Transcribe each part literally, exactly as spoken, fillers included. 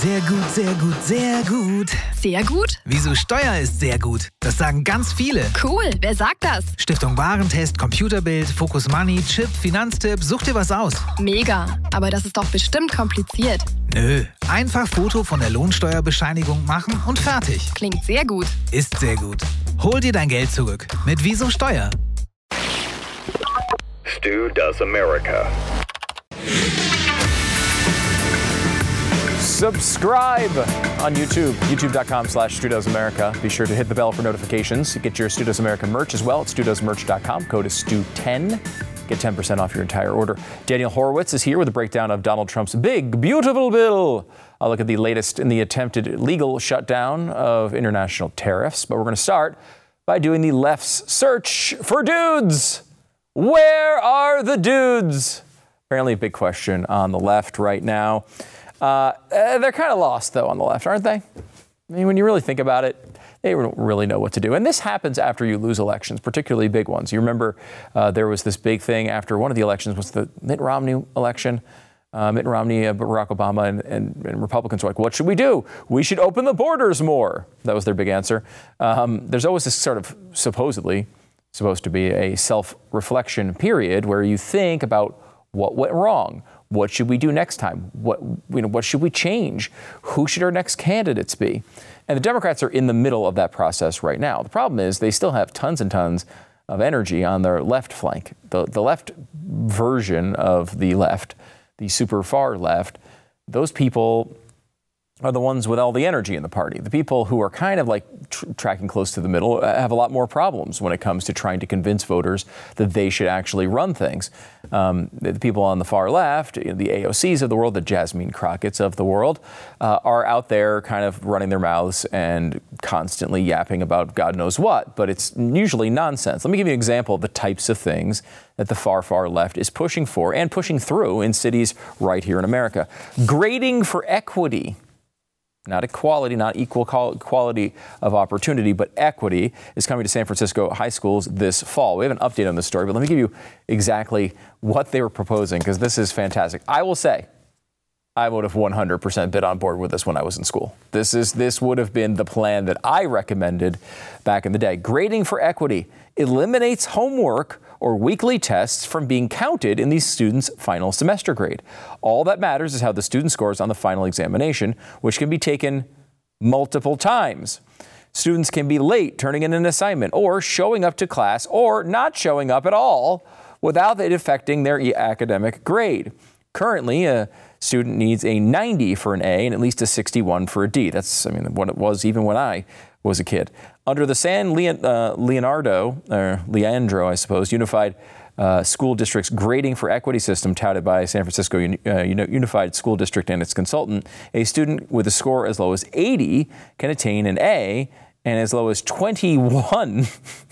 Sehr gut, sehr gut, sehr gut. Sehr gut? Wieso Steuer ist sehr gut? Das sagen ganz viele. Cool, wer sagt das? Stiftung Warentest, Computerbild, Focus Money, Chip, Finanztipp, such dir was aus. Mega, aber das ist doch bestimmt kompliziert. Nö, einfach Foto von der Lohnsteuerbescheinigung machen und fertig. Klingt sehr gut. Ist sehr gut. Hol dir dein Geld zurück mit Wieso Steuer. Stu Does America. Subscribe on YouTube, youtube.com slash Stu Does America. Be sure to hit the bell for notifications. Get your Stu Does America merch as well at stu does merch dot com. Code is Stu ten. Get ten percent off your entire order. Daniel Horowitz is here with a breakdown of Donald Trump's big, beautiful bill. I'll look at the latest in the attempted legal shutdown of international tariffs. But we're going to start by doing the left's search for dudes. Where are the dudes? Apparently a big question on the left right now. Uh, they're kind of lost, though, on the left, aren't they? I mean, when you really think about it, they don't really know what to do. And this happens after you lose elections, particularly big ones. You remember uh, there was this big thing after one of the elections was the Mitt Romney election. Uh, Mitt Romney, uh, Barack Obama, and, and, and Republicans were like, what should we do? We should open the borders more. That was their big answer. Um, there's always this sort of supposedly supposed to be a self-reflection period where you think about what went wrong. What should we do next time? What, you know, what should we change? Who should our next candidates be? And the Democrats are in the middle of that process right now. The problem is they still have tons and tons of energy on their left flank. The, the left version of the left, the super far left, those people are the ones with all the energy in the party. The people who are kind of like tr- tracking close to the middle have a lot more problems when it comes to trying to convince voters that they should actually run things. Um, the people on the far left, you know, the A O Cs of the world, the Jasmine Crockett's of the world, uh, are out there kind of running their mouths and constantly yapping about God knows what, but it's usually nonsense. Let me give you an example of the types of things that the far, far left is pushing for and pushing through in cities right here in America. Grading for equity. Not equality, not equal quality of opportunity, but equity is coming to San Francisco high schools this fall. We have an update on this story, but let me give you exactly what they were proposing, because this is fantastic. I will say, I would have one hundred percent been on board with this when I was in school. This is this would have been the plan that I recommended back in the day. Grading for equity eliminates homework or weekly tests from being counted in the student's final semester grade. All that matters is how the student scores on the final examination, which can be taken multiple times. Students can be late turning in an assignment or showing up to class or not showing up at all without it affecting their academic grade. Currently, a student needs a ninety for an A and at least a sixty-one for a D. That's, I mean, what it was even when I was a kid. Under the San Leon, uh, Leonardo, or Leandro, I suppose, Unified uh, School District's grading for equity system touted by San Francisco uh, Unified School District and its consultant, a student with a score as low as eighty can attain an A, and as low as twenty-one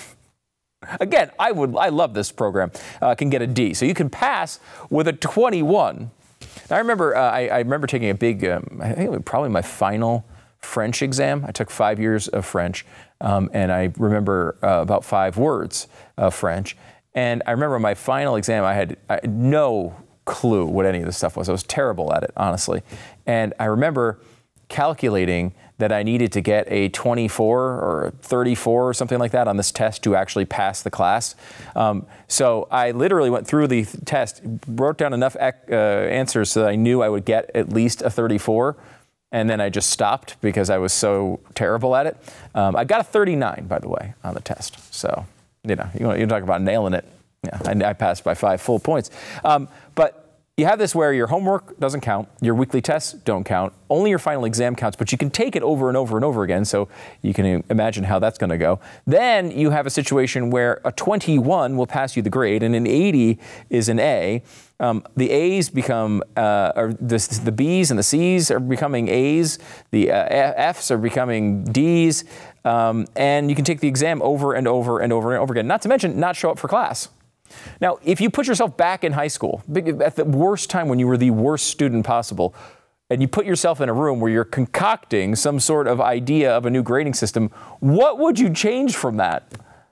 again, I would, I love this program, uh, can get a D. So you can pass with a twenty-one. Now, I remember, uh, I, I remember taking a big, um, I think it was probably my final French exam. I took five years of French, um, and I remember uh, about five words of French. And I remember my final exam, I had, I had no clue what any of this stuff was. I was terrible at it, honestly. And I remember calculating that I needed to get a twenty-four or a thirty-four or something like that on this test to actually pass the class. Um, so I literally went through the th- test, wrote down enough ec- uh, answers so that I knew I would get at least a thirty-four. And then I just stopped because I was so terrible at it. Um, I got a thirty-nine, by the way, on the test. So, you know, you, you talk about nailing it. Yeah, I, I passed by five full points. Um, but you have this where your homework doesn't count, your weekly tests don't count, only your final exam counts, but you can take it over and over and over again, so you can imagine how that's going to go. Then you have a situation where a twenty-one will pass you the grade, and an eighty is an A. Um, the A's become, uh, or the, the B's and the C's are becoming A's, the uh, F's are becoming D's, um, and you can take the exam over and over and over and over again, not to mention not show up for class. Now, if you put yourself back in high school, at the worst time when you were the worst student possible, and you put yourself in a room where you're concocting some sort of idea of a new grading system, what would you change from that?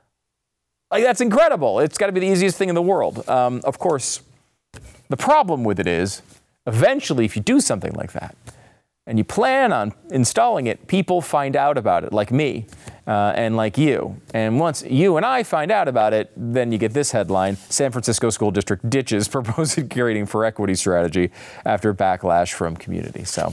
Like, that's incredible. It's got to be the easiest thing in the world. Um, of course, the problem with it is, eventually, if you do something like that, and you plan on installing it, people find out about it, like me uh, and like you. And once you and I find out about it, then you get this headline: San Francisco School District ditches proposed grading for equity strategy after backlash from community. So,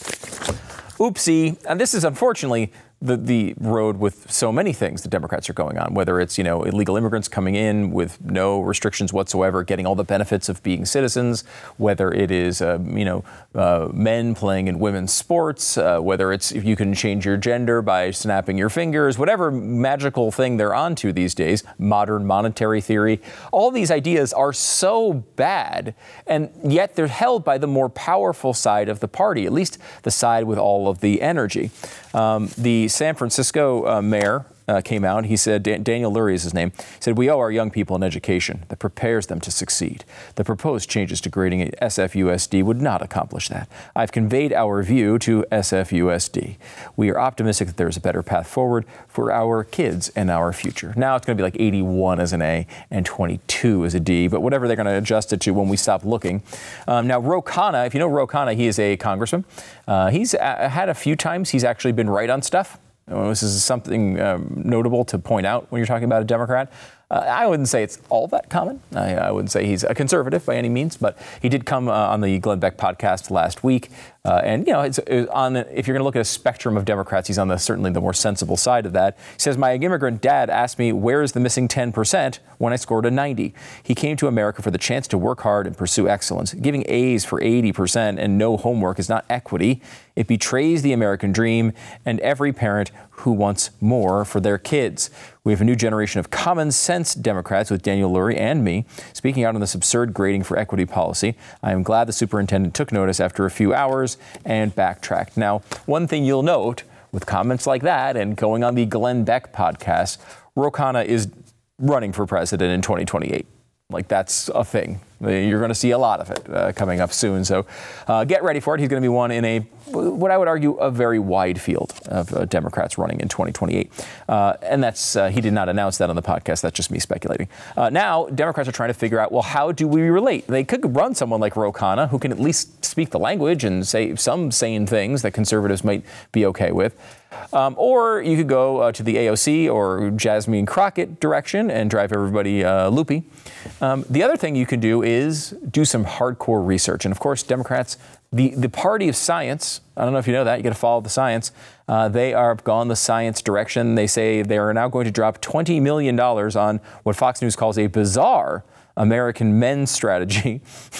oopsie. And this is unfortunately the, the road with so many things the Democrats are going on, whether it's, you know, illegal immigrants coming in with no restrictions whatsoever, getting all the benefits of being citizens, whether it is, uh, you know, uh, men playing in women's sports, uh, whether it's if you can change your gender by snapping your fingers, whatever magical thing they're onto these days, modern monetary theory. All these ideas are so bad, and yet they're held by the more powerful side of the party, at least the side with all of the energy. Um, the San Francisco uh, mayor uh, came out. He said, Dan- Daniel Lurie is his name. He said, "We owe our young people an education that prepares them to succeed. The proposed changes to grading at S F U S D would not accomplish that. I've conveyed our view to S F U S D. We are optimistic that there's a better path forward for our kids and our future." Now it's going to be like eighty-one as an A and twenty-two as a D, but whatever they're going to adjust it to when we stop looking. Um, now, Ro Khanna, if you know Ro Khanna, he is a congressman. Uh, he's a- had a few times he's actually been right on stuff. This is something um, notable to point out when you're talking about a Democrat. Uh, I wouldn't say it's all that common. I, I wouldn't say he's a conservative by any means, but he did come uh, on the Glenn Beck podcast last week. Uh, and, you know, it's, it's on if you're going to look at a spectrum of Democrats, he's on the certainly the more sensible side of that. He says, "My immigrant dad asked me, where is the missing ten percent when I scored a ninety? He came to America for the chance to work hard and pursue excellence. Giving A's for eighty percent and no homework is not equity. It betrays the American dream and every parent who wants more for their kids." We have a new generation of common sense Democrats with Daniel Lurie and me speaking out on this absurd grading for equity policy. I am glad the superintendent took notice after a few hours and backtracked. Now, one thing you'll note with comments like that and going on the Glenn Beck podcast, Ro Khanna is running for president in twenty twenty-eight. Like, that's a thing. You're going to see a lot of it uh, coming up soon. So uh, get ready for it. He's going to be one in a, what I would argue, a very wide field of uh, Democrats running in twenty twenty-eight. Uh, and that's, uh, he did not announce that on the podcast. That's just me speculating. Uh, now, Democrats are trying to figure out, well, how do we relate? They could run someone like Ro Khanna, who can at least speak the language and say some sane things that conservatives might be okay with. Um, or you could go uh, to the A O C or Jasmine Crockett direction and drive everybody uh, loopy. Um, the other thing you can do is do some hardcore research. And of course, Democrats, the, the party of science, I don't know if you know that, you got to follow the science. Uh, they are gone the science direction. They say they are now going to drop twenty million dollars on what Fox News calls a bizarre American men's strategy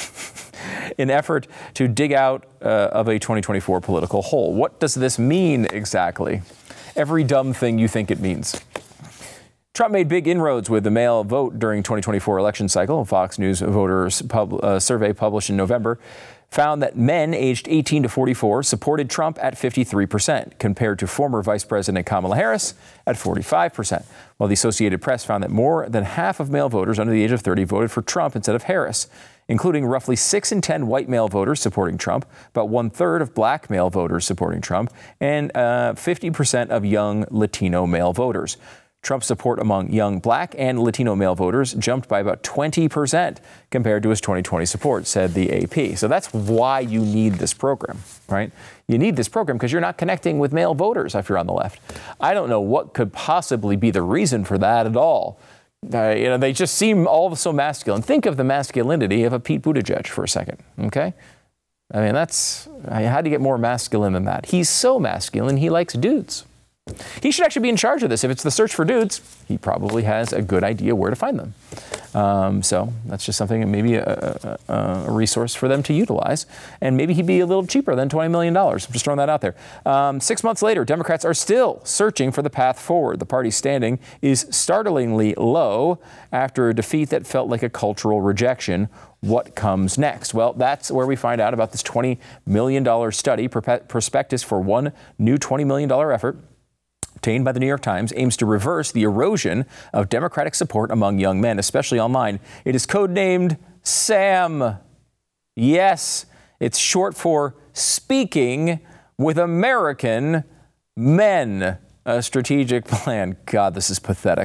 in effort to dig out uh, of a twenty twenty-four political hole. What does this mean exactly? Every dumb thing you think it means. Trump made big inroads with the mail vote during twenty twenty-four election cycle. A Fox News voters pub, uh, survey published in November found that men aged eighteen to forty-four supported Trump at fifty-three percent, compared to former Vice President Kamala Harris at forty-five percent. While the Associated Press found that more than half of male voters under the age of thirty voted for Trump instead of Harris, including roughly six in ten white male voters supporting Trump, about one-third of black male voters supporting Trump, and uh, fifty percent of young Latino male voters. Trump's support among young black and Latino male voters jumped by about twenty percent compared to his twenty twenty support, said the A P. So that's why you need this program, right? You need this program because you're not connecting with male voters if you're on the left. I don't know what could possibly be the reason for that at all. Uh, you know, they just seem all so masculine. Think of the masculinity of a Pete Buttigieg for a second, okay? I mean, that's, how do you get more masculine than that? He's so masculine, he likes dudes. He should actually be in charge of this. If it's the search for dudes, he probably has a good idea where to find them. Um, so that's just something, maybe a, a, a resource for them to utilize. And maybe he'd be a little cheaper than twenty million dollars. I'm just throwing that out there. Um, six months later, Democrats are still searching for the path forward. The party's standing is startlingly low after a defeat that felt like a cultural rejection. What comes next? Well, that's where we find out about this twenty million dollars study, prospectus for one new twenty million dollars effort, obtained by the New York Times, aims to reverse the erosion of Democratic support among young men, especially online. It is codenamed SAM. Yes, it's short for Speaking with American Men, a strategic plan. God, this is pathetic.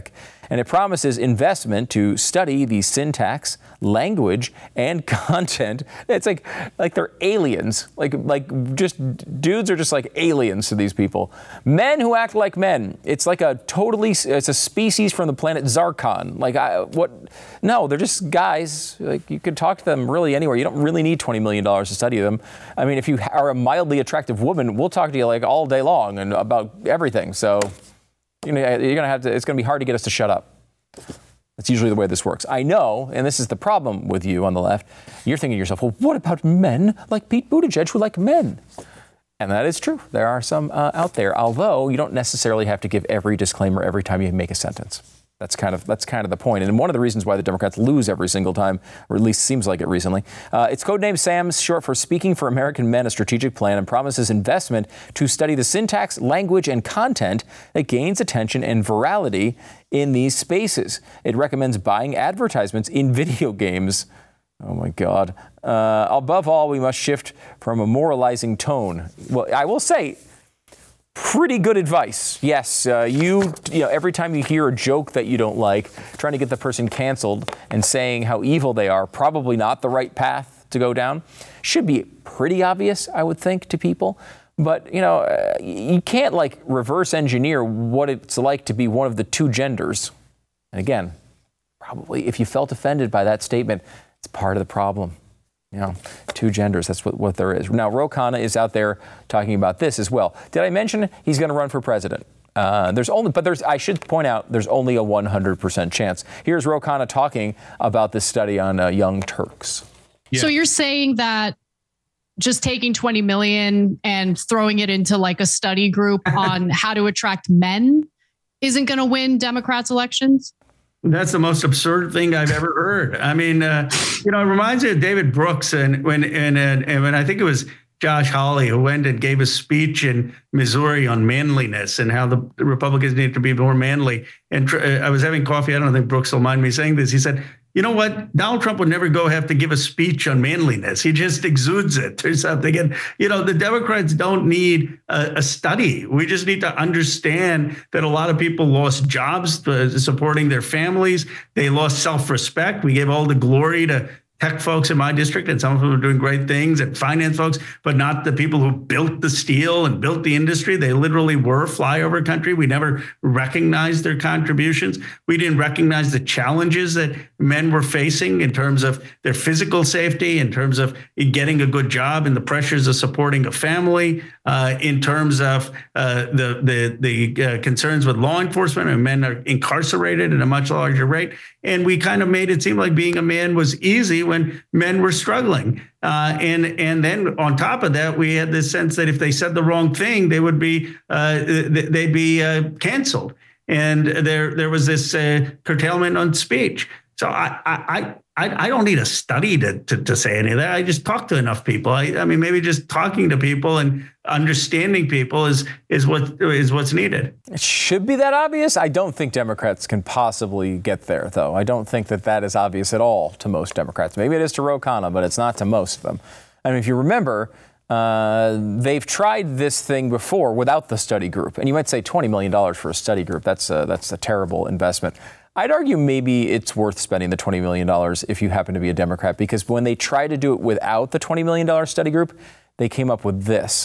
and it promises investment to study the syntax, language, and content. It's like like they're aliens. Like like just dudes are just like aliens to these people. Men who act like men. It's like a totally it's a species from the planet Zarkon. Like I what? No, they're just guys. Like you could talk to them really anywhere. You don't really need twenty million dollars to study them. I mean, if you are a mildly attractive woman, we'll talk to you like all day long and about everything. So you know you're gonna have to. It's gonna be hard to get us to shut up. That's usually the way this works. I know, and this is the problem with you on the left. You're thinking to yourself, well, what about men like Pete Buttigieg who like men? And that is true. There are some uh, out there, although you don't necessarily have to give every disclaimer every time you make a sentence. That's kind of that's kind of the point. And one of the reasons why the Democrats lose every single time, or at least seems like it recently, uh, it's codenamed SAMS, short for Speaking for American Men, a strategic plan, and promises investment to study the syntax, language, and content that gains attention and virality in these spaces. It recommends buying advertisements in video games. Oh, my God. Uh, above all, we must shift from a moralizing tone. Well, I will say, pretty good advice. Yes, uh, you, you know, every time you hear a joke that you don't like, trying to get the person canceled and saying how evil they are, probably not the right path to go down. Should be pretty obvious, I would think, to people. But, you know, uh, you can't, like, reverse engineer what it's like to be one of the two genders. And again, probably if you felt offended by that statement, it's part of the problem. You know, two genders, that's what, what there is. Now, Ro Khanna is out there talking about this as well. Did I mention he's going to run for president? Uh, there's only, but there's, I should point out, there's only a one hundred percent chance. Here's Ro Khanna talking about this study on uh, young Turks. Yeah. So you're saying that just taking twenty million and throwing it into like a study group on how to attract men isn't going to win Democrats elections? That's the most absurd thing I've ever heard. I mean, uh, you know, it reminds me of David Brooks and when and, and when I think it was Josh Hawley who went and gave a speech in Missouri on manliness and how the Republicans need to be more manly. And tr- I was having coffee. I don't think Brooks will mind me saying this. He said, you know what? Donald Trump would never go have to give a speech on manliness. He just exudes it or something. And, you know, the Democrats don't need a, a study. We just need to understand that a lot of people lost jobs uh, supporting their families. They lost self-respect. We gave all the glory to tech folks in my district, and some of them are doing great things, and finance folks, but not the people who built the steel and built the industry. They literally were flyover country. We never recognized their contributions. We didn't recognize the challenges that men were facing in terms of their physical safety, in terms of getting a good job and the pressures of supporting a family, uh, in terms of uh, the the, the uh, concerns with law enforcement, and men are incarcerated at a much larger rate. And we kind of made it seem like being a man was easy when men were struggling. Uh, and and then on top of that, we had this sense that if they said the wrong thing, they would be uh, they'd be uh, canceled. And there there was this uh, curtailment on speech. So I I I, I don't need a study to, to to say any of that. I just talk to enough people. I, I mean, maybe just talking to people and understanding people is is what is what's needed. It should be that obvious. I don't think Democrats can possibly get there, though. I don't think that that is obvious at all to most Democrats. Maybe it is to Ro Khanna, but it's not to most of them. I mean, if you remember, uh, they've tried this thing before without the study group. And you might say twenty million dollars for a study group. That's a, that's a terrible investment. I'd argue maybe it's worth spending the twenty million dollars if you happen to be a Democrat, because when they tried to do it without the twenty million dollars study group, they came up with this.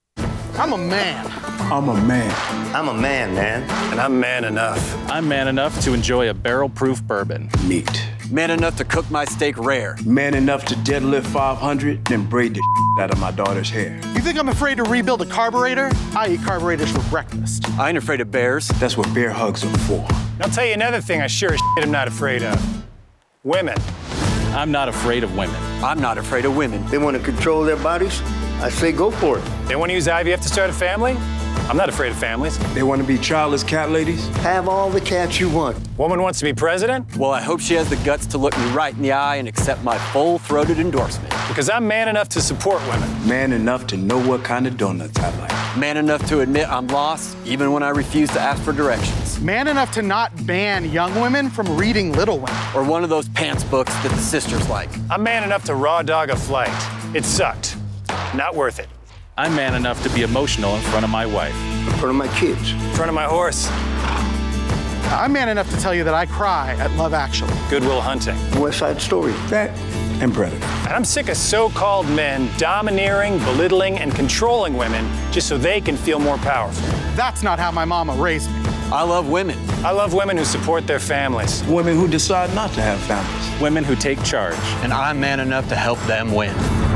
I'm a man. I'm a man. I'm a man, man. And I'm man enough. I'm man enough to enjoy a barrel-proof bourbon. Meat. Man enough to cook my steak rare. Man enough to deadlift five hundred, then braid the out of my daughter's hair. You think I'm afraid to rebuild a carburetor? I eat carburetors for breakfast. I ain't afraid of bears. That's what bear hugs are for. I'll tell you another thing I sure as shit am not afraid of. Women. I'm not afraid of women. I'm not afraid of women. They want to control their bodies? I say go for it. They want to use I V F to start a family? I'm not afraid of families. They want to be childless cat ladies? Have all the cats you want. Woman wants to be president? Well, I hope she has the guts to look me right in the eye and accept my full-throated endorsement. Because I'm man enough to support women. Man enough to know what kind of donuts I like. Man enough to admit I'm lost, even when I refuse to ask for directions. Man enough to not ban young women from reading Little Women. Or one of those pants books that the sisters like. I'm man enough to raw dog a flight. It sucked. Not worth it. I'm man enough to be emotional in front of my wife. In front of my kids. In front of my horse. I'm man enough to tell you that I cry at Love Actually. Good Will Hunting. West Side Story. That and Predator. And I'm sick of so-called men domineering, belittling, and controlling women just so they can feel more powerful. That's not how my mama raised me. I love women. I love women who support their families. Women who decide not to have families. Women who take charge. And I'm man enough to help them win.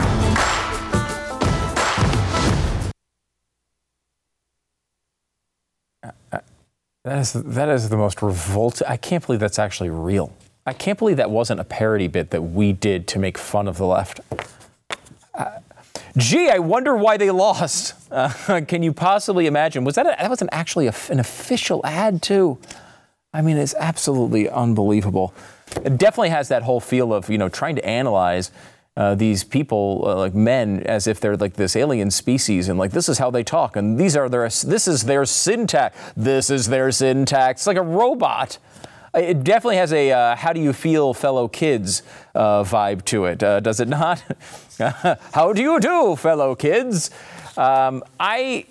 That is that is the most revolting. I can't believe that's actually real. I can't believe that wasn't a parody bit that we did to make fun of the left. Uh, gee, I wonder why they lost. Uh, can you possibly imagine? Was that a, that wasn't actually a, an official ad too? I mean, it's absolutely unbelievable. It definitely has that whole feel of, you know, trying to analyze uh, these people, uh, like men, as if they're like this alien species, and like this is how they talk, and these are their this is their syntax. This is their syntax. It's like a robot. It definitely has a uh, how do you feel, fellow kids uh, vibe to it, uh, does it not? How do you do, fellow kids? Um, I.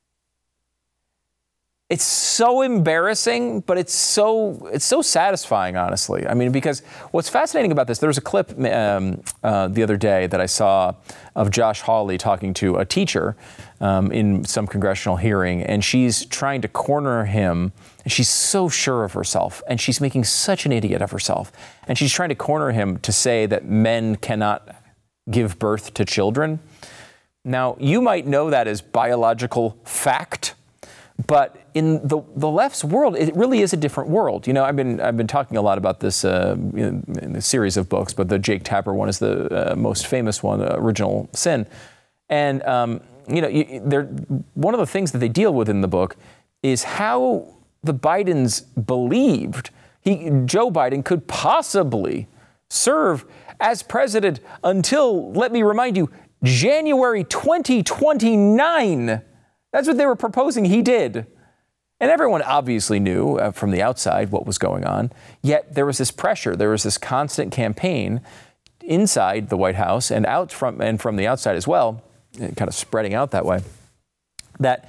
It's so embarrassing, but it's so it's so satisfying, honestly. I mean, because what's fascinating about this, there was a clip um, uh, the other day that I saw of Josh Hawley talking to a teacher um, in some congressional hearing, and she's trying to corner him. And she's so sure of herself, and she's making such an idiot of herself. And she's trying to corner him to say that men cannot give birth to children. Now, you might know that as biological fact, but in the the left's world, it really is a different world. You know, I've been I've been talking a lot about this uh, in, in a series of books, but the Jake Tapper one is the uh, most famous one, uh, Original Sin. And um, you know, you, they're one of the things that they deal with in the book is how the Bidens believed he Joe Biden could possibly serve as president until, let me remind you, January twenty twenty-nine. That's what they were proposing he did. And everyone obviously knew uh, from the outside what was going on. Yet there was this pressure. There was this constant campaign inside the White House and out from and from the outside as well, kind of spreading out that way, that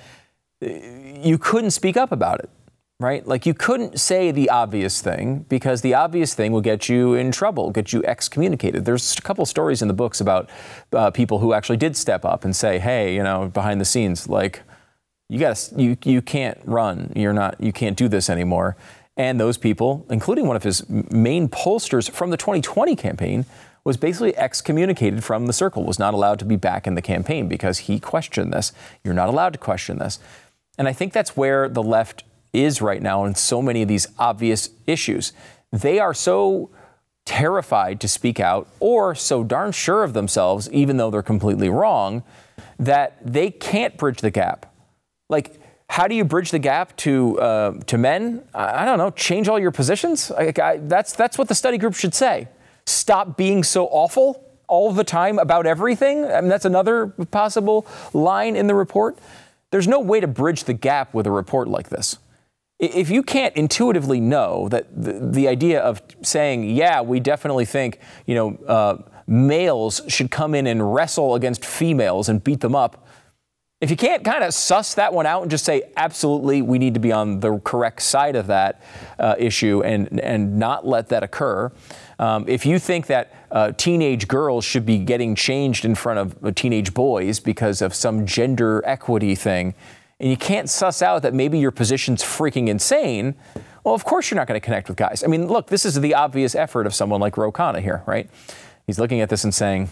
you couldn't speak up about it, right? Like you couldn't say the obvious thing because the obvious thing will get you in trouble, get you excommunicated. There's a couple stories in the books about uh, people who actually did step up and say, hey, you know, behind the scenes, like, You got you you can't run. You're not. You can't do this anymore. And those people, including one of his main pollsters from the twenty twenty campaign, was basically excommunicated from the circle. Was not allowed to be back in the campaign because he questioned this. You're not allowed to question this. And I think that's where the left is right now in so many of these obvious issues. They are so terrified to speak out, or so darn sure of themselves, even though they're completely wrong, that they can't bridge the gap. Like, how do you bridge the gap to uh, to men? I, I don't know. Change all your positions. I, I, that's that's what the study group should say. Stop being so awful all the time about everything. I mean, that's another possible line in the report. There's no way to bridge the gap with a report like this. If you can't intuitively know that the, the idea of saying, yeah, we definitely think, you know, uh, males should come in and wrestle against females and beat them up. If you can't kind of suss that one out and just say, absolutely, we need to be on the correct side of that uh, issue and, and not let that occur. Um, if you think that uh, teenage girls should be getting changed in front of uh, teenage boys because of some gender equity thing, and you can't suss out that maybe your position's freaking insane, well, of course you're not going to connect with guys. I mean, look, this is the obvious effort of someone like Ro Khanna here, right? He's looking at this and saying,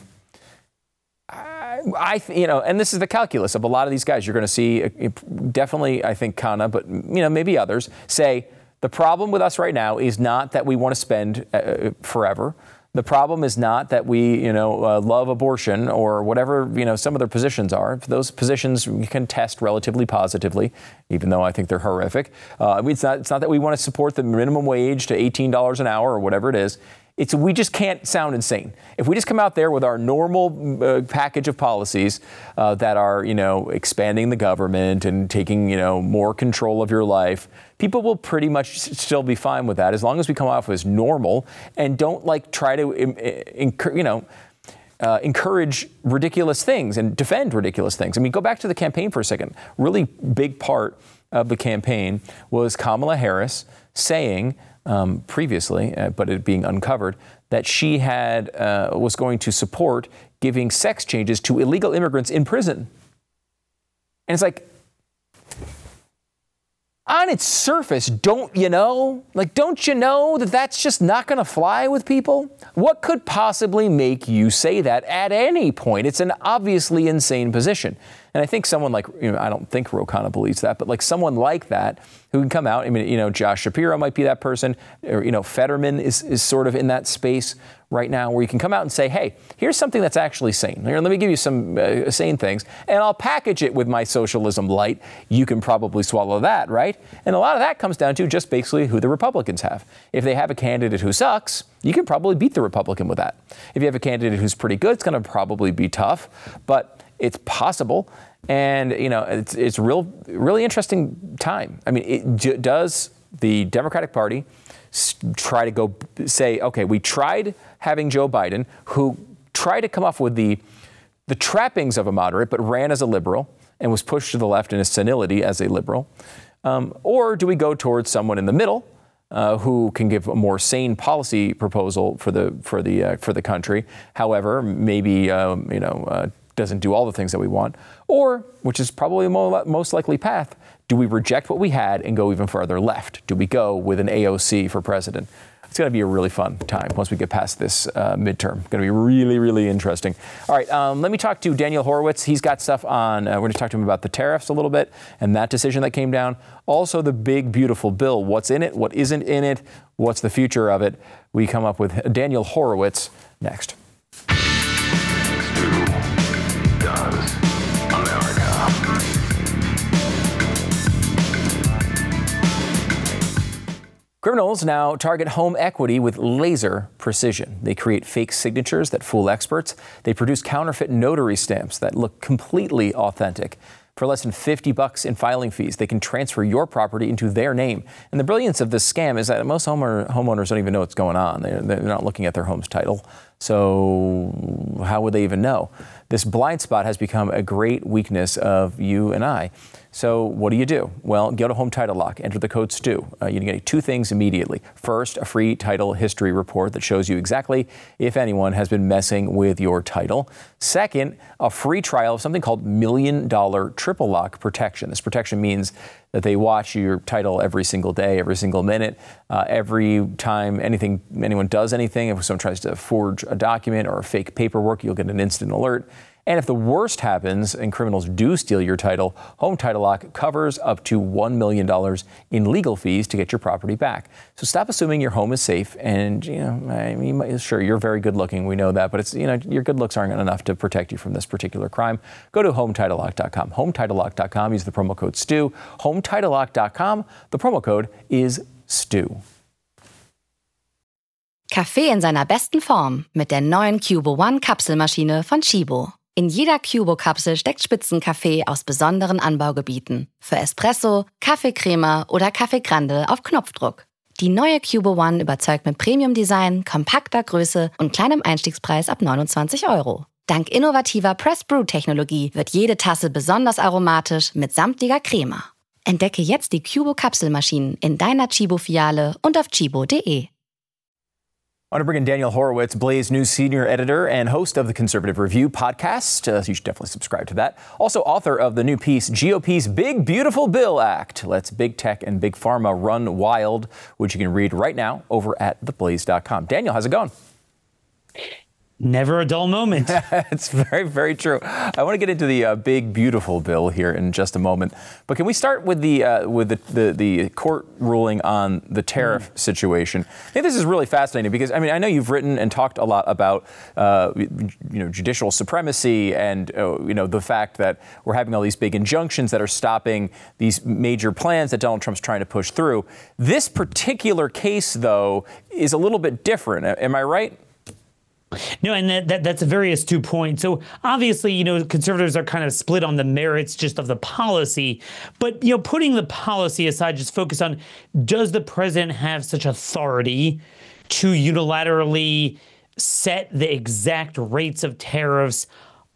I, you know, and this is the calculus of a lot of these guys. You're going to see definitely, I think, Khanna, but, you know, maybe others say the problem with us right now is not that we want to spend uh, forever. The problem is not that we, you know, uh, love abortion or whatever, you know, some of their positions are. Those positions you can test relatively positively, even though I think they're horrific. Uh, I mean, it's not, it's not that we want to support the minimum wage to eighteen dollars an hour or whatever it is. It's we just can't sound insane. If we just come out there with our normal uh, package of policies uh, that are, you know, expanding the government and taking, you know, more control of your life, people will pretty much still be fine with that as long as we come off as normal and don't like try to, you know, uh, encourage ridiculous things and defend ridiculous things. I mean, go back to the campaign for a second. Really big part of the campaign was Kamala Harris saying um, previously, uh, but it being uncovered, that she had uh, was going to support giving sex changes to illegal immigrants in prison. And it's like, on its surface, don't you know? Like, don't you know that that's just not going to fly with people? What could possibly make you say that at any point? It's an obviously insane position. And I think someone like, you know, I don't think Ro Khanna believes that, but like someone like that who can come out, I mean, you know, Josh Shapiro might be that person, or, you know, Fetterman is, is sort of in that space right now where you can come out and say, hey, here's something that's actually sane. Here, let me give you some uh, sane things, and I'll package it with my socialism light. You can probably swallow that, right? And a lot of that comes down to just basically who the Republicans have. If they have a candidate who sucks, you can probably beat the Republican with that. If you have a candidate who's pretty good, it's going to probably be tough, but it's possible. And, you know, it's it's real, really interesting time. I mean, it, d- does the Democratic Party s- try to go say, okay, we tried having Joe Biden, who tried to come off with the the trappings of a moderate, but ran as a liberal and was pushed to the left in his senility as a liberal? Um, or do we go towards someone in the middle uh, who can give a more sane policy proposal for the for the uh, for the country? However, maybe um, you know. Uh, doesn't do all the things that we want, or, which is probably the mo- most likely path, do we reject what we had and go even further left? Do we go with an A O C for president? It's going to be a really fun time once we get past this uh, midterm. Going to be really, really interesting. All right, um, let me talk to Daniel Horowitz. He's got stuff on, uh, we're going to talk to him about the tariffs a little bit and that decision that came down. Also the big, beautiful bill. What's in it? What isn't in it? What's the future of it? We come up with Daniel Horowitz next. Criminals now target home equity with laser precision. They create fake signatures that fool experts. They produce counterfeit notary stamps that look completely authentic. For less than fifty bucks in filing fees, they can transfer your property into their name. And the brilliance of this scam is that most homeowner, homeowners don't even know what's going on. They're, they're not looking at their home's title. So how would they even know? This blind spot has become a great weakness of you and I. So what do you do? Well, go to Home Title Lock, enter the code STU. Uh, you can get two things immediately. First, a free title history report that shows you exactly if anyone has been messing with your title. Second, a free trial of something called Million Dollar Triple Lock Protection. This protection means that they watch your title every single day, every single minute, uh, every time anything anyone does anything. If someone tries to forge a document or fake paperwork, you'll get an instant alert. And if the worst happens and criminals do steal your title, Home Title Lock covers up to one million dollars in legal fees to get your property back. So stop assuming your home is safe. And, you know, I mean, sure, you're very good looking. We know that. But it's, you know, your good looks aren't enough to protect you from this particular crime. Go to home title lock dot com. home title lock dot com. Use the promo code STU. home title lock dot com. The promo code is STU. Kaffee in seiner besten Form mit der neuen Cubo One Kapselmaschine von Chibo. In jeder Cubo-Kapsel steckt Spitzenkaffee aus besonderen Anbaugebieten. Für Espresso, Kaffeecrema oder Kaffee Grande auf Knopfdruck. Die neue Cubo One überzeugt mit Premium-Design, kompakter Größe und kleinem Einstiegspreis ab neunundzwanzig Euro. Dank innovativer Press-Brew-Technologie wird jede Tasse besonders aromatisch mit samtiger Crema. Entdecke jetzt die Cubo-Kapselmaschinen in deiner Chibo-Filiale und auf chibo punkt de. I want to bring in Daniel Horowitz, Blaze News senior editor and host of the Conservative Review podcast. Uh, so you should definitely subscribe to that. Also author of the new piece, G O P's Big Beautiful Bill Act. Let's Big Tech and Big Pharma Run Wild, which you can read right now over at the blaze dot com. Daniel, how's it going? Never a dull moment. It's very, very true. I want to get into the uh, big, beautiful bill here in just a moment. But can we start with the uh, with the, the, the court ruling on the tariff mm. situation? I think this is really fascinating because, I mean, I know you've written and talked a lot about, uh, you know, judicial supremacy and, uh, you know, the fact that we're having all these big injunctions that are stopping these major plans that Donald Trump's trying to push through. This particular case, though, is a little bit different. Am I right? No, and that, that that's a very astute point. So obviously, you know, conservatives are kind of split on the merits just of the policy. But, you know, putting the policy aside, just focus on, does the president have such authority to unilaterally set the exact rates of tariffs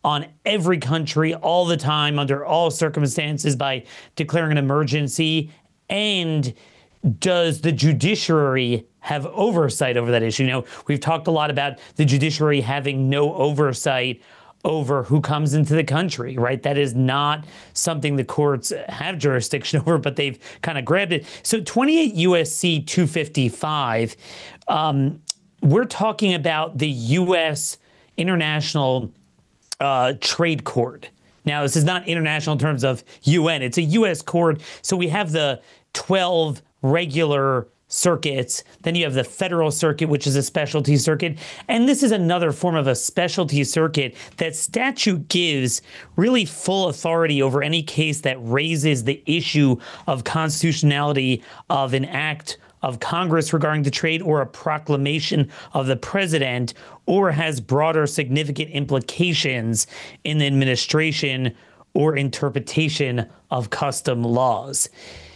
on every country all the time under all circumstances by declaring an emergency? And does the judiciary have oversight over that issue? You know, we've talked a lot about the judiciary having no oversight over who comes into the country, right? That is not something the courts have jurisdiction over, but they've kind of grabbed it. So twenty-eight U S C two fifty-five, um, we're talking about the U S International uh, Trade Court. Now, this is not international in terms of U N. It's a U S court. So we have the twelve regular circuits. Then you have the federal circuit, which is a specialty circuit. And this is another form of a specialty circuit that statute gives really full authority over any case that raises the issue of constitutionality of an act of Congress regarding the trade or a proclamation of the president, or has broader significant implications in the administration or interpretation of custom laws.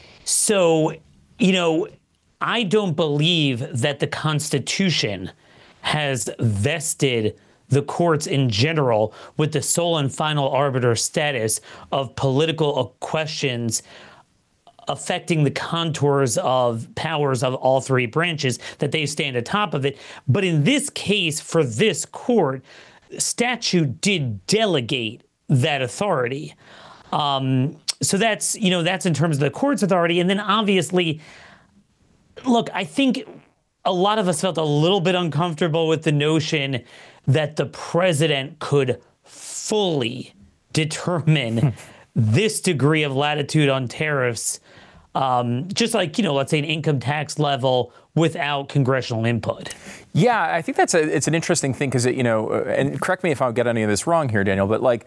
So, you know, I don't believe that the Constitution has vested the courts in general with the sole and final arbiter status of political questions affecting the contours of powers of all three branches, that they stand atop of it. But in this case, for this court, statute did delegate that authority. Um, so that's, you know, that's in terms of the court's authority. And then obviously, look, I think a lot of us felt a little bit uncomfortable with the notion that the president could fully determine this degree of latitude on tariffs, um, just like, you know, let's say an income tax level without congressional input. Yeah, I think that's a, it's an interesting thing because, you know, and correct me if I get any of this wrong here, Daniel, but like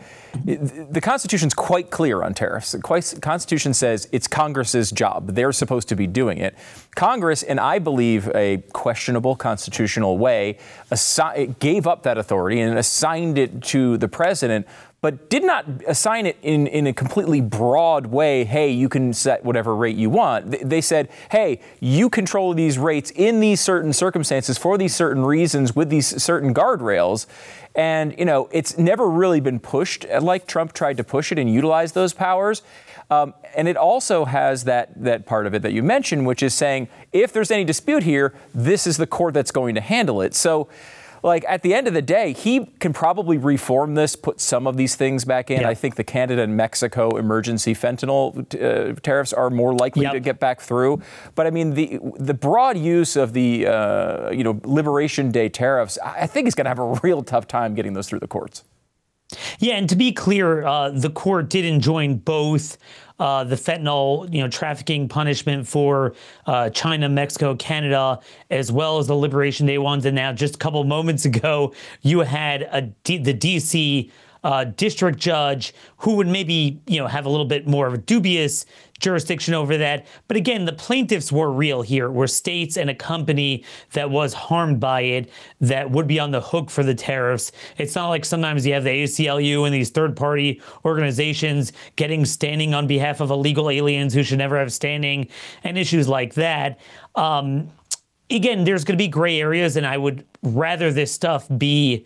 the Constitution's quite clear on tariffs. The Constitution says it's Congress's job. They're supposed to be doing it. Congress, in I believe a questionable constitutional way, assi- gave up that authority and assigned it to the president, but did not assign it in, in a completely broad way. Hey, you can set whatever rate you want. They said, hey, you control these rates in these certain circumstances for these certain reasons with these certain guardrails. And, you know, it's never really been pushed like Trump tried to push it and utilize those powers. Um, and it also has that that part of it that you mentioned, which is saying if there's any dispute here, this is the court that's going to handle it. So, like, at the end of the day, he can probably reform this, put some of these things back in. Yep. I think the Canada and Mexico emergency fentanyl uh, tariffs are more likely yep. to get back through. But I mean, the the broad use of the, uh, you know, Liberation Day tariffs, I think he's going to have a real tough time getting those through the courts. Yeah, and to be clear, uh, the court did enjoin both uh, the fentanyl, you know, trafficking punishment for uh, China, Mexico, Canada, as well as the Liberation Day ones. And now, just a couple moments ago, you had a D- the D C uh, district judge who would maybe, you know, have a little bit more of a dubious jurisdiction over that. But again, the plaintiffs were real here, were states and a company that was harmed by it that would be on the hook for the tariffs. It's not like sometimes you have the A C L U and these third-party organizations getting standing on behalf of illegal aliens who should never have standing and issues like that. Um, again, there's going to be gray areas, and I would rather this stuff be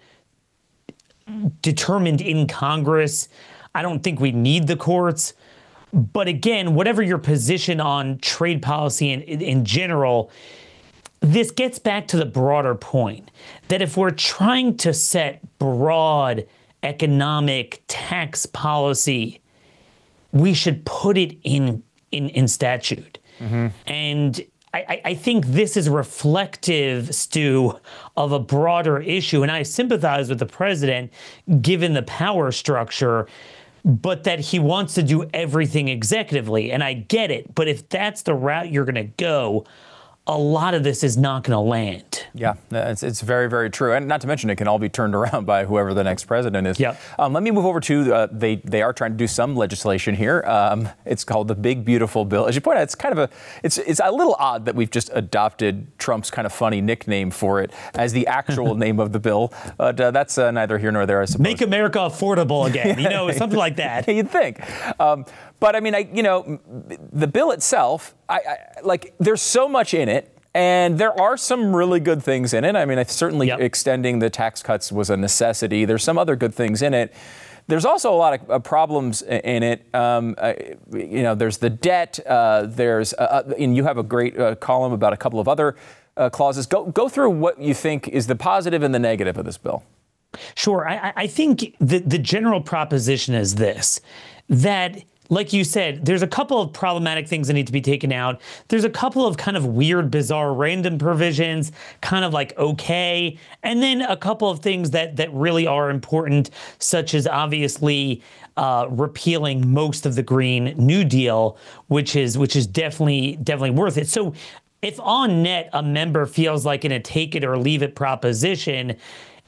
determined in Congress. I don't think we need the courts. But again, whatever your position on trade policy in, in general, this gets back to the broader point that if we're trying to set broad economic tax policy, we should put it in in, in statute. Mm-hmm. And I, I think this is reflective, Stu, of a broader issue. And I sympathize with the president, given the power structure, but that he wants to do everything executively. And I get it. But if that's the route you're going to go, a lot of this is not going to land. Yeah, it's, it's very, very true. And not to mention, it can all be turned around by whoever the next president is. Yep. Um, let me move over to, uh, they they are trying to do some legislation here. Um, it's called the Big Beautiful Bill. As you point out, it's kind of a, it's it's a little odd that we've just adopted Trump's kind of funny nickname for it as the actual name of the bill. But uh, that's uh, neither here nor there, I suppose. Make America affordable again, you know, something like that. You'd think. Um, but I mean, I, you know, the bill itself, I, I like, there's so much in it. And there are some really good things in it. I mean, certainly yep. extending the tax cuts was a necessity. There's some other good things in it. There's also a lot of uh, problems in it. Um, uh, you know, there's the debt. Uh, there's, uh, and you have a great uh, column about a couple of other uh, clauses. Go go through what you think is the positive and the negative of this bill. Sure. I, I think the, the general proposition is this, that, like you said, there's a couple of problematic things that need to be taken out. There's a couple of kind of weird, bizarre, random provisions, kind of like okay. And then a couple of things that that really are important, such as obviously uh, repealing most of the Green New Deal, which is which is definitely definitely worth it. So if on net a member feels like in a take it or leave it proposition,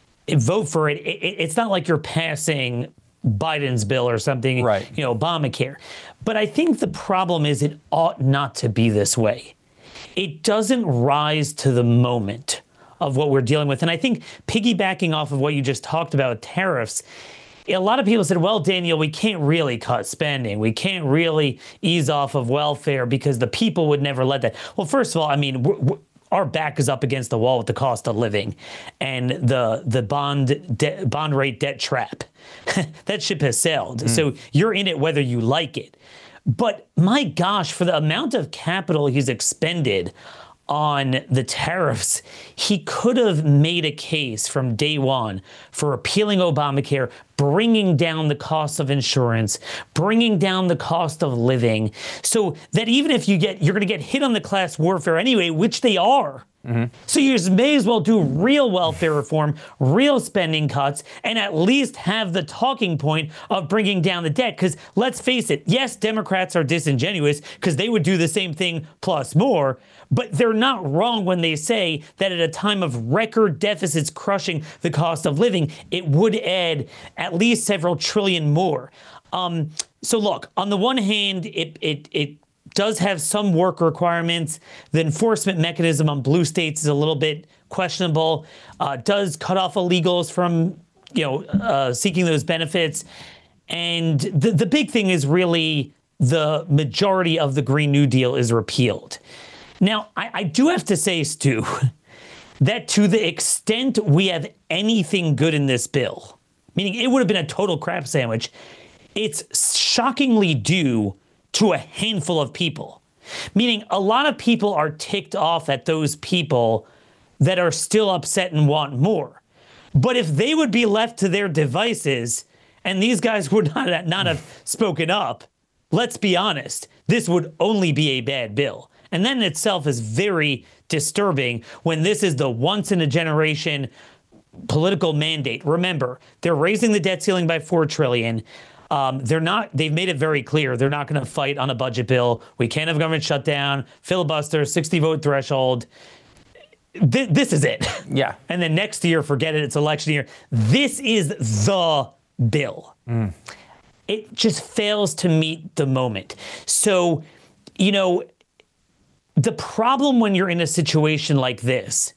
vote for it. it. It's not like you're passing Biden's bill or something, right. you know, Obamacare. But I think the problem is it ought not to be this way. It doesn't rise to the moment of what we're dealing with. And I think piggybacking off of what you just talked about, tariffs, a lot of people said, well, Daniel, we can't really cut spending. We can't really ease off of welfare because the people would never let that. Well, first of all, I mean, we're, we're, our back is up against the wall with the cost of living and the the bond de- bond rate debt trap. That ship has sailed. Mm. So you're in it whether you like it. But my gosh, for the amount of capital he's expended on the tariffs, he could have made a case from day one for repealing Obamacare, bringing down the cost of insurance, bringing down the cost of living, so that even if you get, you're going to get hit on the class warfare anyway, which they are. Mm-hmm. So you just may as well do real welfare reform, real spending cuts, and at least have the talking point of bringing down the debt. Because let's face it, yes, Democrats are disingenuous because they would do the same thing plus more, but they're not wrong when they say that at a time of record deficits crushing the cost of living, it would add at least several trillion more. Um, so look, on the one hand, it it it does have some work requirements. The enforcement mechanism on blue states is a little bit questionable. Uh, does cut off illegals from, you know, uh, seeking those benefits. And the, the big thing is really the majority of the Green New Deal is repealed. Now, I, I do have to say, Stu, that to the extent we have anything good in this bill, meaning it would have been a total crap sandwich, it's shockingly due to a handful of people. Meaning a lot of people are ticked off at those people that are still upset and want more. But if they would be left to their devices and these guys would not, not have spoken up, let's be honest, this would only be a bad bill. And that in itself is very disturbing when this is the once-in-a-generation political mandate. Remember, they're raising the debt ceiling by four trillion dollars. Um, they're not. They've made it very clear they're not going to fight on a budget bill. We can't have government shutdown, filibuster, sixty vote threshold. Th- this is it. Yeah. And then next year, forget it. It's election year. This is the bill. Mm. It just fails to meet the moment. So, you know, the problem when you're in a situation like this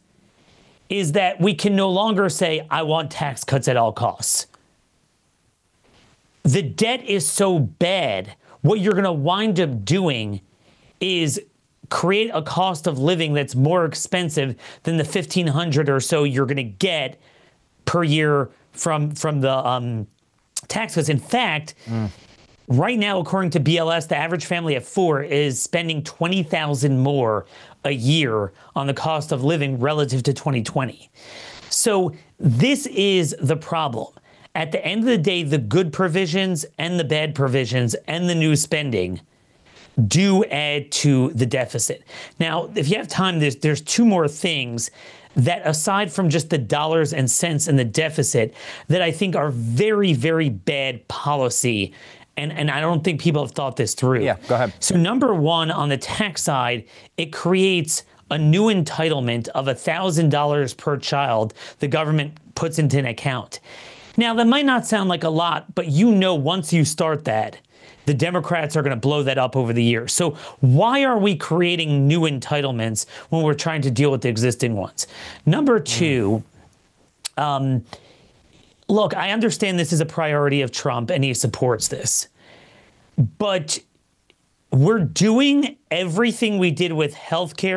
is that we can no longer say, I want tax cuts at all costs. The debt is so bad, what you're going to wind up doing is create a cost of living that's more expensive than the fifteen hundred dollars or so you're going to get per year from, from the um, tax cuts. In fact, mm. right now, according to B L S, the average family of four is spending twenty thousand dollars more a year on the cost of living relative to twenty twenty. So this is the problem. At the end of the day, the good provisions and the bad provisions and the new spending do add to the deficit. Now, if you have time, there's, there's two more things that, aside from just the dollars and cents in the deficit, that I think are very, very bad policy. And, and I don't think people have thought this through. Yeah, go ahead. So number one, on the tax side, it creates a new entitlement of one thousand dollars per child the government puts into an account. Now, that might not sound like a lot, but you know once you start that, the Democrats are going to blow that up over the years. So why are we creating new entitlements when we're trying to deal with the existing ones? Number two, um, look, I understand this is a priority of Trump and he supports this, but we're doing everything we did with healthcare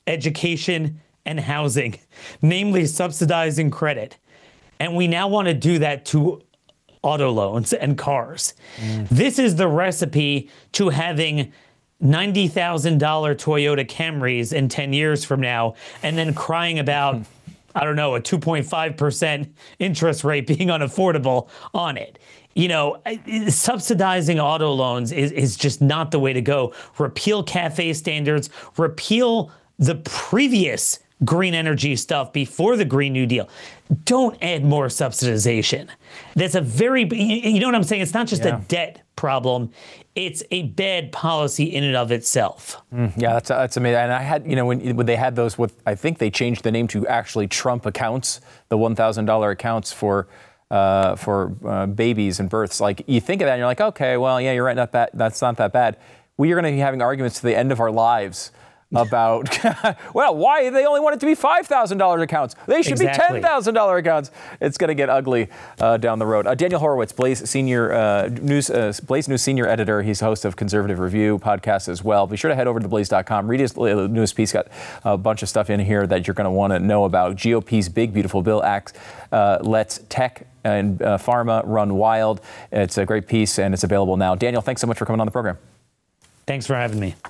education, and housing, namely subsidizing credit. And we now want to do that to auto loans and cars. Mm. This is the recipe to having ninety thousand dollars Toyota Camrys in ten years from now, and then crying about, I don't know, a two point five percent interest rate being unaffordable on it. You know, subsidizing auto loans is, is just not the way to go. Repeal CAFE standards, repeal the previous green energy stuff before the Green New Deal. Don't add more subsidization. That's a very, you know what I'm saying? It's not just yeah. a debt problem. It's a bad policy in and of itself. Mm, yeah, that's that's amazing. And I had, you know, when, when they had those, what I think they changed the name to actually Trump accounts, the one thousand dollars accounts for uh, for uh, babies and births. Like, you think of that and you're like, okay, well, yeah, you're right. Not that, that's not that bad. We are going to be having arguments to the end of our lives about, well, why they only want it to be five thousand dollars accounts. They should exactly. be ten thousand dollars accounts. It's going to get ugly uh, down the road. Uh, Daniel Horowitz, Blaze senior uh, news, uh, Blaze News senior editor. He's host of Conservative Review podcast as well. Be sure to head over to the blaze dot com. Read his newest piece. Got a bunch of stuff in here that you're going to want to know about. G O P's big beautiful bill act uh, lets tech and uh, pharma run wild. It's a great piece and it's available now. Daniel, thanks so much for coming on the program. Thanks for having me.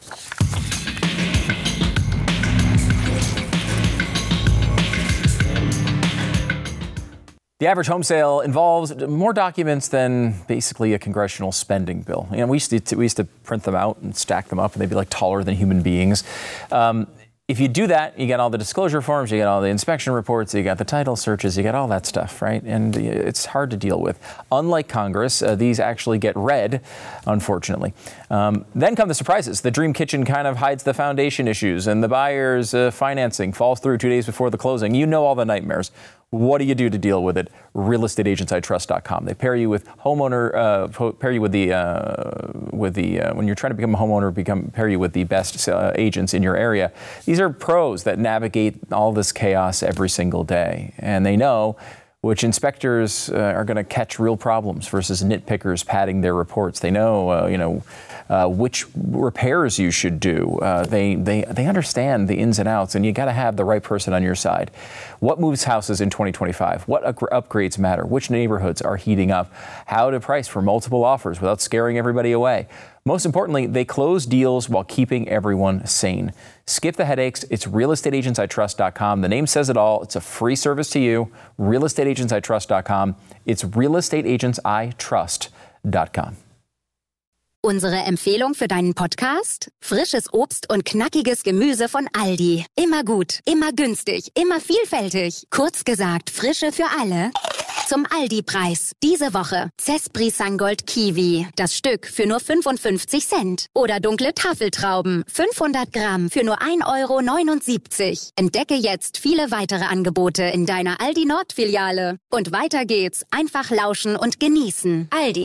The average home sale involves more documents than basically a congressional spending bill. You know, we used to we used to print them out and stack them up, and they'd be like taller than human beings. Um, if you do that, you get all the disclosure forms, you get all the inspection reports, you got the title searches, you get all that stuff, right? And it's hard to deal with. Unlike Congress, uh, these actually get read, unfortunately. Um, then come the surprises. The Dream Kitchen kind of hides the foundation issues, and the buyer's uh, financing falls through two days before the closing. You know all the nightmares. What do you do to deal with it? real estate agents I trust dot com. They pair you with homeowner, uh, pair you with the, uh, with the uh, when you're trying to become a homeowner, become pair you with the best uh, agents in your area. These are pros that navigate all this chaos every single day, and they know which inspectors uh, are going to catch real problems versus nitpickers padding their reports. They know, uh, you know, uh, which repairs you should do. Uh, they they they understand the ins and outs, and you got to have the right person on your side. What moves houses in twenty twenty-five? What up- upgrades matter? Which neighborhoods are heating up? How to price for multiple offers without scaring everybody away? Most importantly, they close deals while keeping everyone sane. Skip the headaches. It's real estate agents I trust dot com. The name says it all. It's a free service to you. real estate agents I trust dot com. It's real estate agents I trust dot com. Unsere Empfehlung für deinen Podcast? Frisches Obst und knackiges Gemüse von Aldi. Immer gut, immer günstig, immer vielfältig. Kurz gesagt, Frische für alle. Zum Aldi-Preis. Diese Woche Cespri Sangold Kiwi. Das Stück für nur fünfundfünfzig Cent. Oder dunkle Tafeltrauben. fünfhundert Gramm für nur ein Euro neunundsiebzig. Entdecke jetzt viele weitere Angebote in deiner Aldi Nord-Filiale. Und weiter geht's. Einfach lauschen und genießen. Aldi.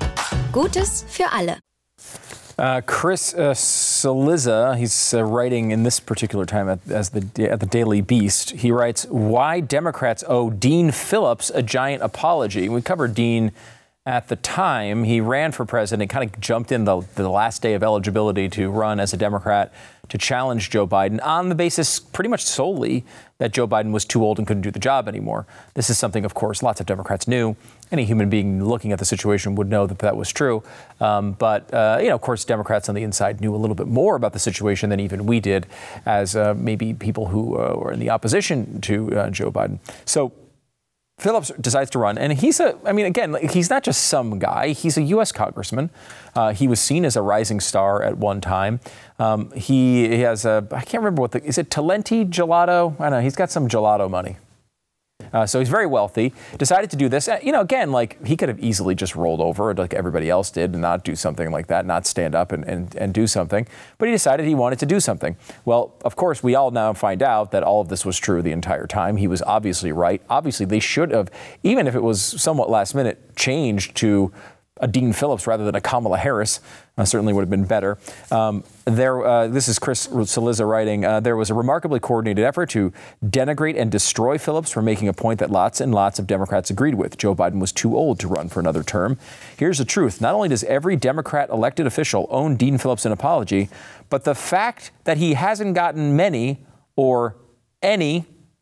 Gutes für alle. Uh, Chris uh, Cillizza, he's uh, writing in this particular time at, as the, at the Daily Beast. He writes, why Democrats owe Dean Phillips a giant apology. We covered Dean at the time. He ran for president, kind of jumped in the, the last day of eligibility to run as a Democrat to challenge Joe Biden on the basis pretty much solely that Joe Biden was too old and couldn't do the job anymore. This is something, of course, lots of Democrats knew. Any human being looking at the situation would know that that was true. Um, but, uh, you know, of course, Democrats on the inside knew a little bit more about the situation than even we did as uh, maybe people who uh, were in the opposition to uh, Joe Biden. So Phillips decides to run, and he's a, I mean, again, he's not just some guy. He's a U S congressman. Uh, he was seen as a rising star at one time. Um, he, he has a, I can't remember what the, is it Talenti Gelato? I don't know. He's got some gelato money. Uh, so he's very wealthy, decided to do this. Uh, you know, again, like he could have easily just rolled over like everybody else did and not do something like that, not stand up and, and, and do something. But he decided he wanted to do something. Well, of course, we all now find out that all of this was true the entire time. He was obviously right. Obviously, they should have, even if it was somewhat last minute, changed to a Dean Phillips rather than a Kamala Harris. Uh, certainly would have been better. Um, there, uh, this is Chris Cillizza writing, uh, there was a remarkably coordinated effort to denigrate and destroy Phillips for making a point that lots and lots of Democrats agreed with. Joe Biden was too old to run for another term. Here's the truth. Not only does every Democrat elected official owe Dean Phillips an apology, but the fact that he hasn't gotten many or any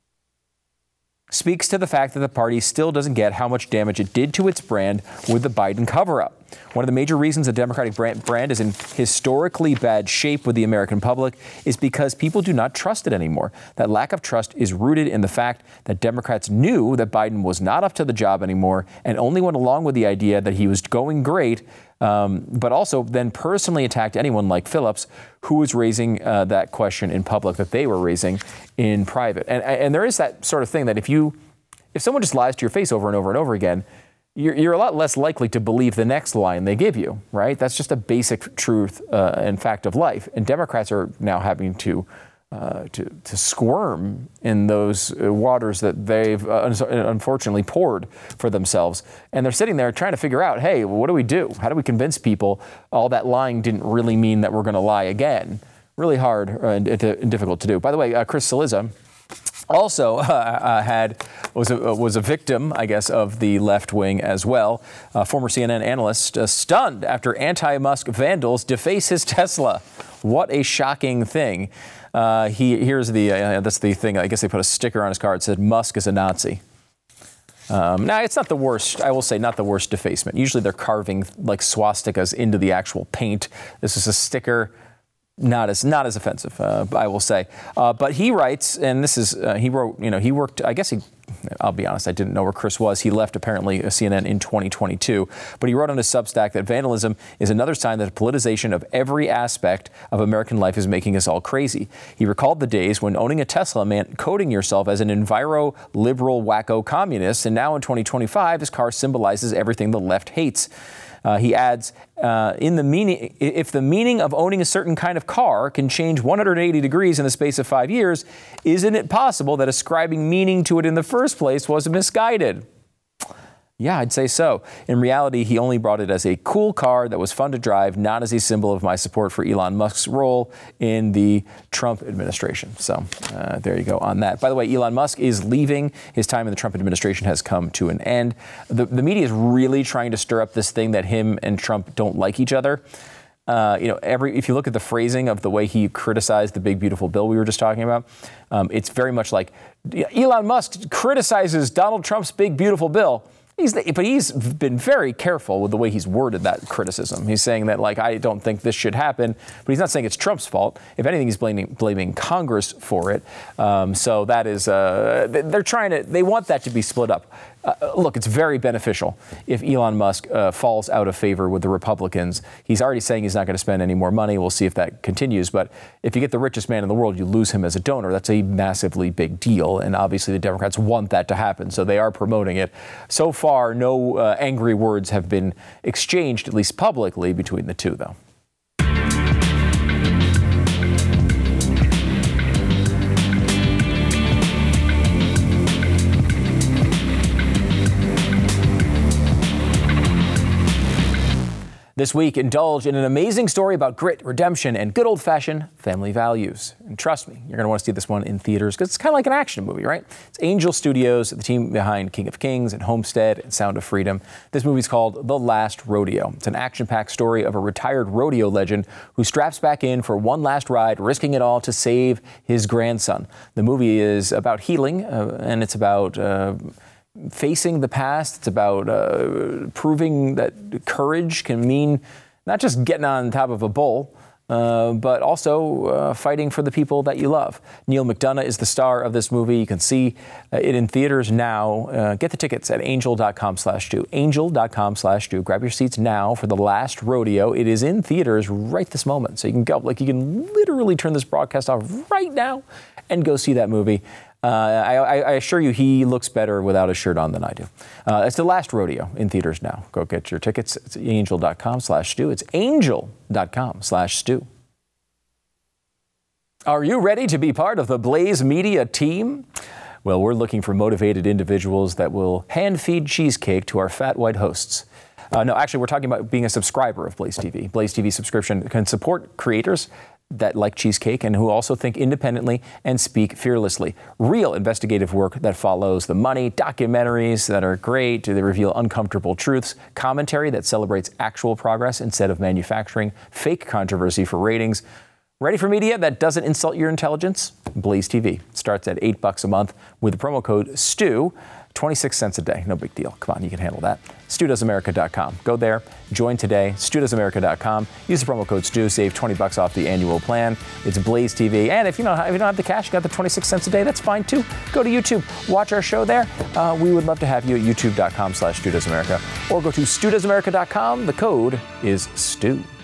speaks to the fact that the party still doesn't get how much damage it did to its brand with the Biden cover-up. One of the major reasons the Democratic brand is in historically bad shape with the American public is because people do not trust it anymore. That lack of trust is rooted in the fact that Democrats knew that Biden was not up to the job anymore and only went along with the idea that he was going great, um, but also then personally attacked anyone like Phillips, who was raising uh, that question in public that they were raising in private. And, and there is that sort of thing that if you, if someone just lies to your face over and over and over again, You're, you're a lot less likely to believe the next line they give you, right? That's just a basic truth uh, and fact of life. And Democrats are now having to uh, to, to squirm in those uh, waters that they've uh, unfortunately poured for themselves. And they're sitting there trying to figure out, hey, well, what do we do? How do we convince people all that lying didn't really mean that we're going to lie again? Really hard uh, and, and difficult to do. By the way, uh, Chris Cillizza also uh, uh, had was a, was a victim, I guess, of the left wing as well. Uh, former C N N analyst uh, stunned after anti-Musk vandals deface his Tesla. What a shocking thing! Uh, he here's the uh, that's the thing. I guess they put a sticker on his car. It said Musk is a Nazi. Um, now, it's not the worst, I will say, not the worst defacement. Usually they're carving like swastikas into the actual paint. This is a sticker. Not as not as offensive, uh, I will say. Uh, but he writes, and this is uh, he wrote. You know, he worked. I guess he. I'll be honest. I didn't know where Chris was. He left apparently C N N in twenty twenty-two. But he wrote on his Substack that vandalism is another sign that the politicization of every aspect of American life is making us all crazy. He recalled the days when owning a Tesla meant coding yourself as an enviro liberal wacko communist, and now in twenty twenty-five, his car symbolizes everything the left hates. Uh, he adds, uh, in the meaning, if the meaning of owning a certain kind of car can change one hundred eighty degrees in the space of five years, isn't it possible that ascribing meaning to it in the first place was misguided? Yeah, I'd say so. In reality, he only brought it as a cool car that was fun to drive, not as a symbol of my support for Elon Musk's role in the Trump administration. So uh, there you go on that. By the way, Elon Musk is leaving. His time in the Trump administration has come to an end. The, the media is really trying to stir up this thing that him and Trump don't like each other. Uh, you know, every if you look at the phrasing of the way he criticized the big, beautiful bill we were just talking about, um, it's very much like Elon Musk criticizes Donald Trump's big, beautiful bill. He's the, but he's been very careful with the way he's worded that criticism. He's saying that, like, I don't think this should happen, but he's not saying it's Trump's fault. If anything, he's blaming, blaming Congress for it. Um, so that is, uh, they're trying to, they want that to be split up. Uh, look, it's very beneficial if Elon Musk uh, falls out of favor with the Republicans. He's already saying he's not going to spend any more money. We'll see if that continues. But if you get the richest man in the world, you lose him as a donor. That's a massively big deal. And obviously the Democrats want that to happen. So they are promoting it. So far, no uh, angry words have been exchanged, at least publicly, between the two, though. This week, indulge in an amazing story about grit, redemption, and good old-fashioned family values. And trust me, you're going to want to see this one in theaters because it's kind of like an action movie, right? It's Angel Studios, the team behind King of Kings and Homestead and Sound of Freedom. This movie's called The Last Rodeo. It's an action-packed story of a retired rodeo legend who straps back in for one last ride, risking it all to save his grandson. The movie is about healing, uh, and it's about Uh, facing the past. It's about uh, proving that courage can mean not just getting on top of a bull, uh, but also uh, fighting for the people that you love. Neil McDonough is the star of this movie. You can see uh, it in theaters now. Uh, get the tickets at angel.com slash Stu. Angel.com slash Stu. Grab your seats now for The Last Rodeo. It is in theaters right this moment. So you can go, like you can literally turn this broadcast off right now and go see that movie. Uh, I, I assure you he looks better without a shirt on than I do. Uh, it's The Last Rodeo in theaters now. Go get your tickets. It's angel.com slash Stu. It's angel.com slash Stu. Are you ready to be part of the Blaze Media team? Well, we're looking for motivated individuals that will hand feed cheesecake to our fat white hosts. Uh, no, actually, we're talking about being a subscriber of Blaze T V. Blaze T V subscription can support creators that like cheesecake and who also think independently and speak fearlessly. Real investigative work that follows the money, documentaries that are great, they reveal uncomfortable truths, commentary that celebrates actual progress instead of manufacturing fake controversy for ratings. Ready for media that doesn't insult your intelligence? Blaze T V starts at eight bucks a month with the promo code STU. twenty-six cents a day. No big deal. Come on, you can handle that. Stu Does America dot com. Go there, join today. Stu Does America dot com. Use the promo code STU, save twenty bucks off the annual plan. It's Blaze T V. And if you don't, if you don't have the cash, you got the twenty-six cents a day, that's fine too. Go to YouTube, watch our show there. Uh, we would love to have you at youtube dot com slash Stu Does America. Or go to Stu Does America dot com. The code is STU.